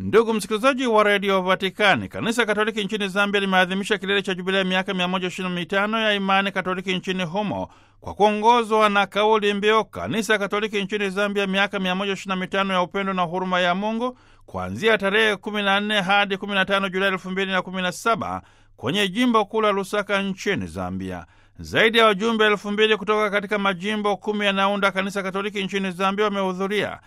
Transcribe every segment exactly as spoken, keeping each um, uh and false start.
Ndugu msikilizaji wa redio Vatikani, kanisa Katoliki nchini Zambia limeadhimisha kilele cha jubilei ya miaka mia moja ishirini na mitano ya imani Katoliki nchini humo kwa kuongozwa na kauli mbiu kanisa Katoliki nchini Zambia, miaka mia moja ishirini na mitano ya upendo na huruma ya Mungu, kuanzia tarehe kumi na nne hadi kumi na tano Julai elfu mbili na kumi na saba kwenye jimbo kuu la Lusaka nchini Zambia. Zaidi ya wajumbe elfu mbili kutoka katika majimbo kumi yanaunda kanisa Katoliki nchini Zambia wamehudhuria.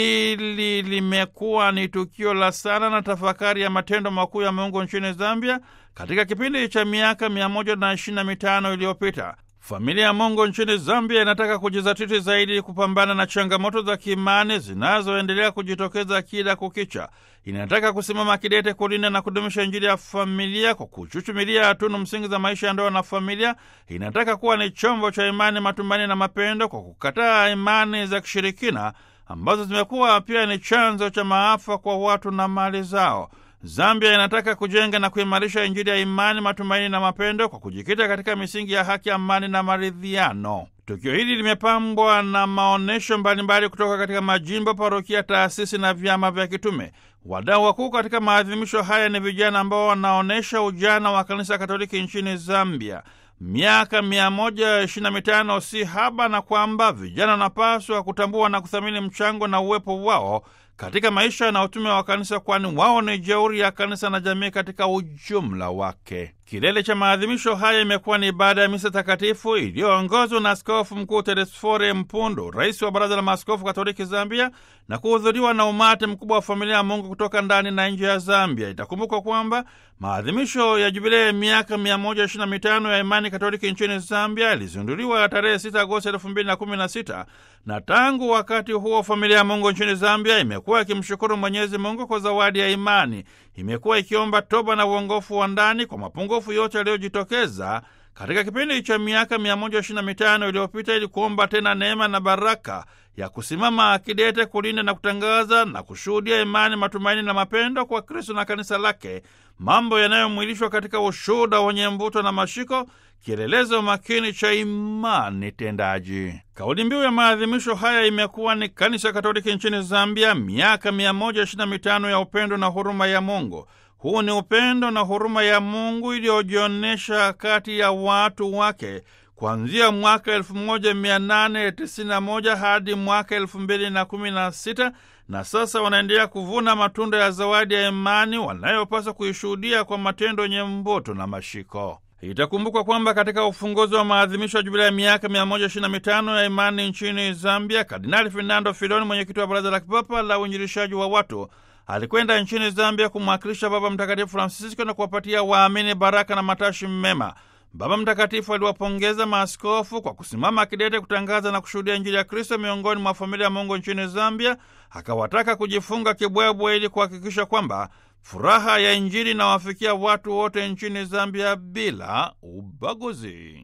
Hili limekuwa ni tukio la sala na tafakari ya matendo makuu ya Mungu nchini Zambia katika kipindi cha miaka mia moja na ishirini na mitano iliyopita. Familia ya Mungu nchini Zambia inataka kujizatiti zaidi kupambana na changamoto za kiimani zinazoendelea kujitokeza kila kukicha. Inataka kusimama kidete kulinda na kudumisha Injili ya familia kwa kuchuchumilia tunu msingi za maisha ya ndoa na familia. Inataka kuwa ni chombo cha imani, matumaini na mapendo kwa kukataa imani za kishirikina ambazo zimekuwa pia ni chanzo cha maafa kwa watu na mali zao. Zambia inataka kujenga na kuimarisha Injili ya imani, matumaini na mapendo kwa kujikita katika misingi ya haki, amani na maridhiano. Tukio hili limepambwa na maonyesho mbalimbali kutoka katika majimbo, parokia, taasisi na vyama vya kitume. Wadau wakuu katika maadhimisho haya ni vijana ambao wanaonyesha ujana wa kanisa Katoliki nchini Zambia. Miaka mia moja ishirini na mitano si haba, na kwamba vijana wanapaswa kutambua na kuthamini mchango na uwepo wao katika maisha na utume wa kanisa, kwani wao ni jeuri ya kanisa na jamii katika ujumla wake. Kilele cha maadhimisho haya imekuwa ni ibada ya misa takatifu iliyoongozwa na Askofu Mkuu Telesfore Mpundu, rais wa Baraza la Maaskofu Katoliki Zambia, na kuhudhuriwa na umati mkubwa wa familia ya Mungu kutoka ndani na nje ya Zambia. Itakumbukwa kwamba maadhimisho ya jubilei ya miaka mia moja ishirini na mitano ya imani Katoliki nchini Zambia ilizinduliwa tarehe sita Agosti elfu mbili na kumi na sita, na tangu wakati huo familia ya Mungu nchini Zambia imekuwa ikimshukuru Mwenyezi Mungu kwa zawadi ya imani. Imekuwa ikiomba toba na uongofu wa ndani kwa mapungufu yote yaliyojitokeza katika kipindi cha miaka mia moja ishirini na mitano iliyopita, ili kuomba tena neema na baraka ya kusimama kidete kulinda na kutangaza na kushuhudia imani, matumaini na mapendo kwa Kristo na kanisa lake, mambo yanayomwilishwa katika ushuhuda wenye mvuto na mashiko, kielelezo makini cha imani tendaji. Kauli mbiu ya maadhimisho haya imekuwa ni kanisa Katoliki nchini Zambia, miaka mia moja ishirini na mitano ya upendo na huruma ya Mungu. Huu ni upendo na huruma ya Mungu iliyojionyesha kati ya watu wake kuanzia mwaka elfu moja mia nane tisini na moja hadi mwaka elfu mbili na kumi na sita, na sasa wanaendelea kuvuna matunda ya zawadi ya imani wanayopaswa kuishuhudia kwa matendo yenye mvuto na mashiko. Itakumbukwa kwamba katika ufunguzi wa maadhimisho ya jubilei ya miaka mia moja ishirini na mitano ya imani nchini Zambia, Kardinali Fernando Filoni, mwenyekiti wa Baraza la Kipapa la Uinjilishaji wa Watu, alikwenda nchini Zambia kumwakilisha Baba Mtakatifu Francisco na kuwapatia waamini baraka na matashi mema. Baba Mtakatifu aliwapongeza maaskofu kwa kusimama kidete kutangaza na kushuhudia Injili ya Kristo miongoni mwa familia ya Mungu nchini Zambia. Akawataka kujifunga kibwebwe ili kuhakikisha kwamba furaha ya Injili inawafikia watu wote nchini Zambia bila ubaguzi.